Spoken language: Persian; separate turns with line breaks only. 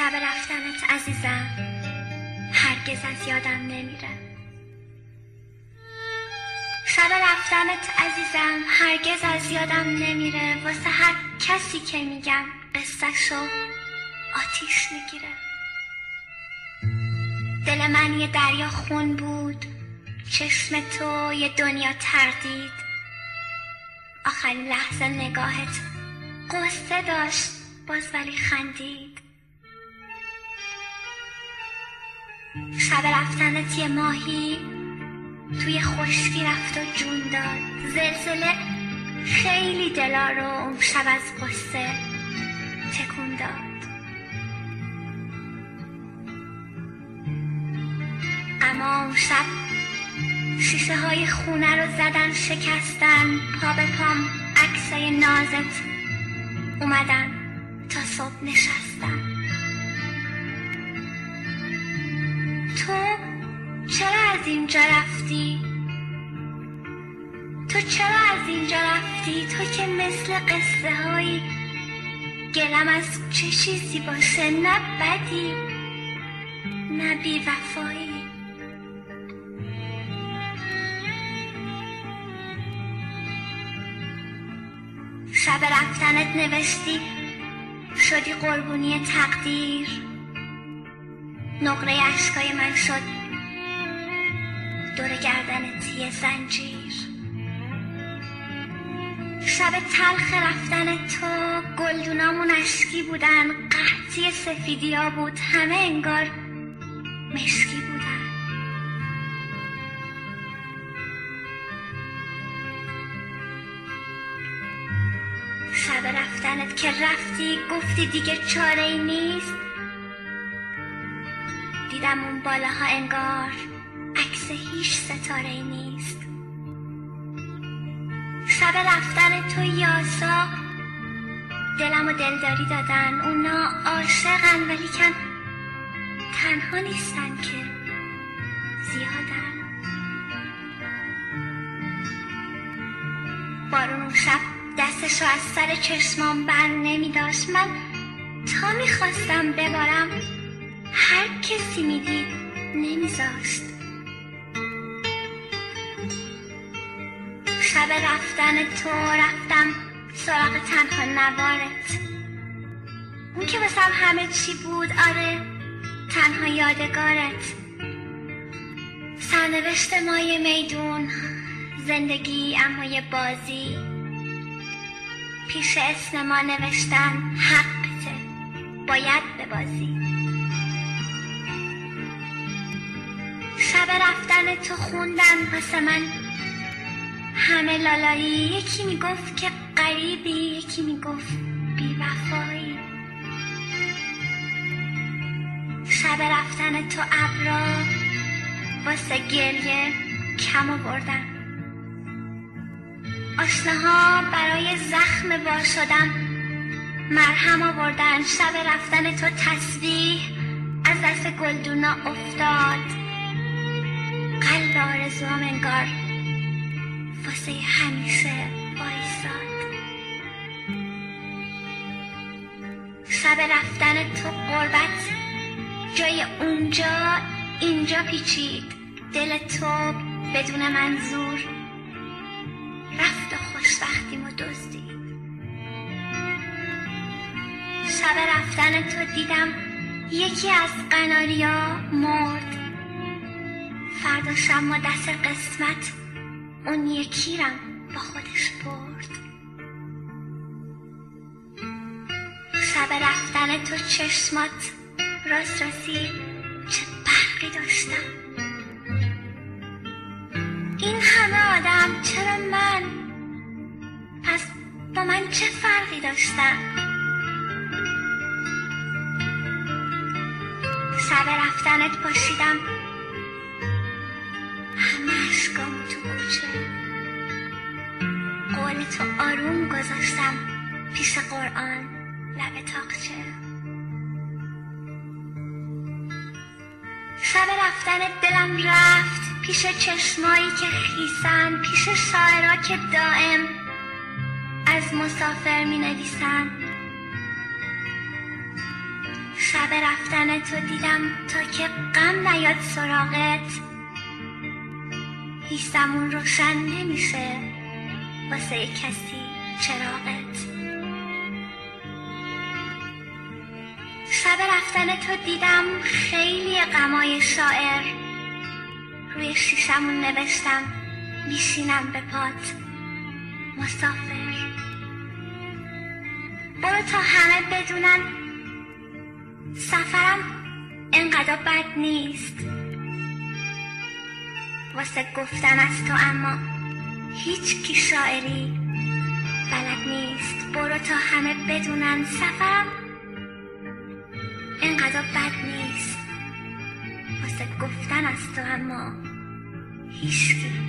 شب رفتنت عزیزم هرگز از یادم نمیره. شب رفتنت عزیزم هرگز از یادم نمیره. واسه هر کسی که میگم قصه‌شو آتیش میگیره. دل من یه دریا خون بود، چشم تو یه دنیا تردید. آخرین لحظه نگاهت قصه داشت باز ولی خندید. شب رفتنت یه ماهی توی خشکی رفت و جون داد. زلزله خیلی دلا رو اون شب از قصه تکون داد. اما اون شب شیشه های خونه رو زدن شکستن. پا به پام عکسای نازت اومدن تا صبح نشستن. تو چرا از اینجا رفتی؟ تو چرا از اینجا رفتی؟ تو که مثل قصه هایی گلم از چه چیزی باشه، نه بدی نه بی وفایی. شب رفتنت نوشتی شدی قربونی تقدیر. نقره اشکای من شد دور گردنت یه زنجیر. شب تلخ رفتن تو گلدونامون اشکی بودن. قحطی سفیدیا بود، همه انگار مشکی بودن. شب رفتنت که رفتی گفتی دیگه چاره ای نیست. دیدم اون بالاها انگار عکس هیچ ستاره ای نیست. شب رفتن تو یاسا دلم و دلداری دادن. اونا عاشقن ولیکن تنها نیستن که زیادن. بارون اون شب دستشو از سر چشمام بند نمی داشت. من تا میخواستم ببارم هر کسی میدید نمیذاشت. شب رفتن تو رفتم سراغ تنها نوارت. اون که واسم همه چی بود، آره تنها یادگارت. سرنوشت ما یه میدون، زندگی اما یه بازی. پیش اسم ما نوشتن حقته، باید ببازی. شب رفتن تو خوندن واسه من همه لالایی. یکی میگفت که غریبی، یکی میگفت بی وفایی. شب رفتن تو ابرا واسه گریه کم آوردن. آشناها برای زخم وا شدم مرهم آوردن. شب رفتن تو تسبیح از دست گلدونا افتاد. قلب آرزوام انگار واسه همیشه وایساد. شب رفتن تو غربت جای اونجا اینجا پیچید. دل تو بدون منظور رفت و خوشبختیمو دزدید. شب رفتن تو دیدم یکی از قناریا مرد. فردا شب دست قسمت اون یکی رم با خودش برد. شب رفتن تو چشمات راست راستی چه برقی داشتم. این همه آدم چرا من؟ پس با من چه فرقی داشتم؟ شب رفتنت پاشیدم همه عشقامو تو کوچه. قول تو آروم گذاشتم پیش قرآن لب تاقچه. شب رفتنت دلم رفت پیش چشمایی که خیسن، پیش شاعرها که دائم از مسافر می نویسن. شب رفتن تو دیدم تا که غم نیاد سراغت، هیچ زمون روشن نمیشه واسه کسی چراغت. شب رفتن تو دیدم خیلی غمای شاعر، روی شیشمون نوشتم میشینم به پات مسافر. برو تا همه بدونن سفرم انقدر بد نیست، واسه گفتن از تو اما هیچ کی شاعری بلد نیست. برو تا همه بدونن سفرم انقدر بد نیست، واسه گفتن از تو اما هیچ کی